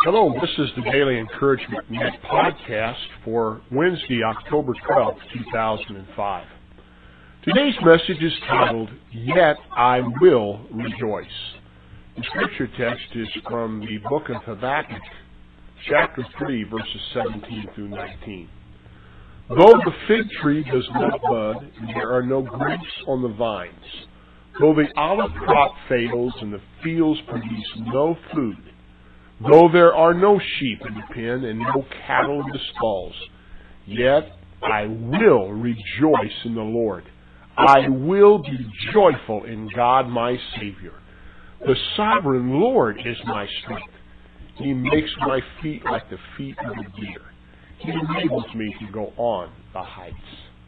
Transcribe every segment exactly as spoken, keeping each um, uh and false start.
Hello, this is the Daily Encouragement Net podcast for Wednesday, October twelfth, two thousand five. Today's message is titled, Yet I Will Rejoice. The scripture text is from the book of Habakkuk, chapter three, verses seventeen through nineteen. Though the fig tree does not bud, and there are no grapes on the vines, though the olive crop fails and the fields produce no food, though there are no sheep in the pen and no cattle in the stalls, yet I will rejoice in the Lord. I will be joyful in God my Savior. The sovereign Lord is my strength. He makes my feet like the feet of a deer. He enables me to go on the heights.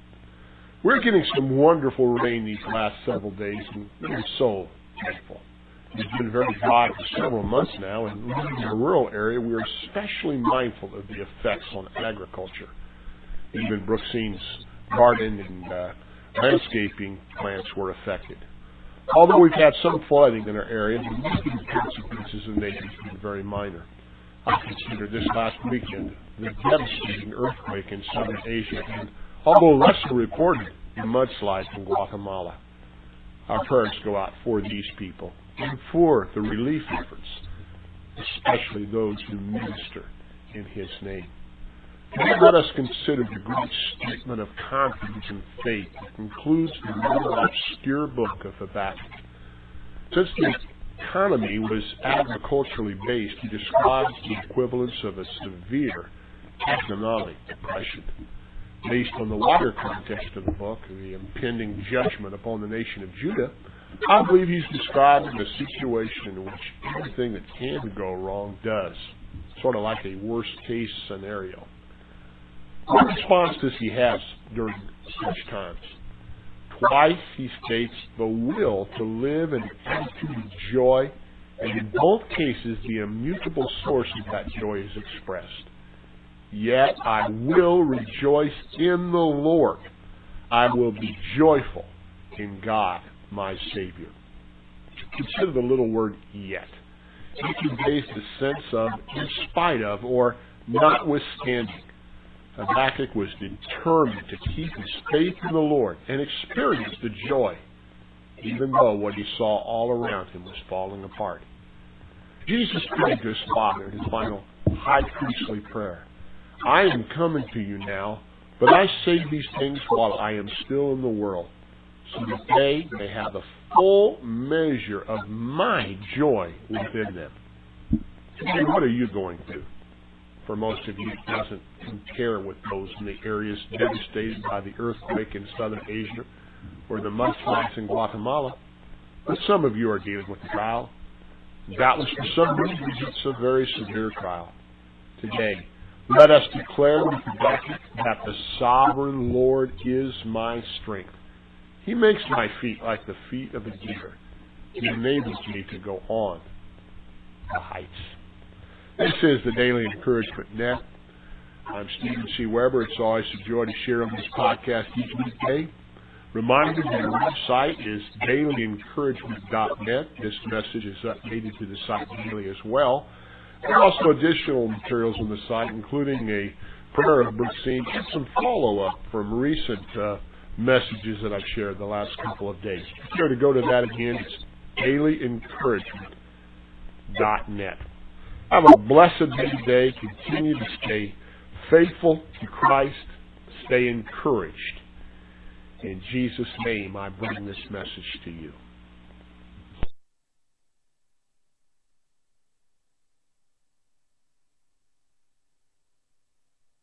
We're getting some wonderful rain these last several days, and we're so thankful. It's been very dry for several months now, and living in a rural area, we are especially mindful of the effects on agriculture. Even Brooksine's garden and uh, landscaping plants were affected. Although we've had some flooding in our area, the negative consequences of nature have been very minor. I consider this last weekend the devastating earthquake in southern Asia, and although lesser reported, the mudslides in Guatemala. Our prayers go out for these people and for the relief efforts, especially those who minister in His name. Today, let us consider the great statement of confidence and faith that concludes the rather obscure book of Habakkuk. Since the economy was agriculturally based, he describes the equivalence of a severe economic depression. Based on the wider context of the book, the impending judgment upon the nation of Judah, I believe he's describing a situation in which everything that can go wrong does, sort of like a worst-case scenario. What response does he have during such times? Twice he states the will to live in an attitude of joy, and in both cases the immutable source of that joy is expressed. Yet I will rejoice in the Lord. I will be joyful in God my Savior. Consider the little word yet. It conveys the sense of in spite of or notwithstanding. Habakkuk was determined to keep his faith in the Lord and experience the joy, even though what he saw all around him was falling apart. Jesus prayed to his Father in his final high priestly prayer. I am coming to you now, but I say these things while I am still in the world, so that they may have the full measure of my joy within them. Today, what are you going through? For most of you, it doesn't compare with those in the areas devastated by the earthquake in southern Asia or the mudslides in Guatemala. But some of you are dealing with a trial. Doubtless, for some reasons, it's a very severe trial. Today, let us declare with Habakkuk that the sovereign Lord is my strength. He makes my feet like the feet of a deer. He enables me to go on the heights. This is the Daily Encouragement Net. I'm Stephen C. Weber. It's always a joy to share on this podcast each weekday. Reminder that our website is daily encouragement dot net. This message is updated to the site daily as well. There are also additional materials on the site, including a prayer of Brooksine and some follow-up from recent uh, messages that I've shared the last couple of days. Be sure to go to that again. It's daily encouragement dot net. Have a blessed day today. Continue to stay faithful to Christ. Stay encouraged. In Jesus' name, I bring this message to you.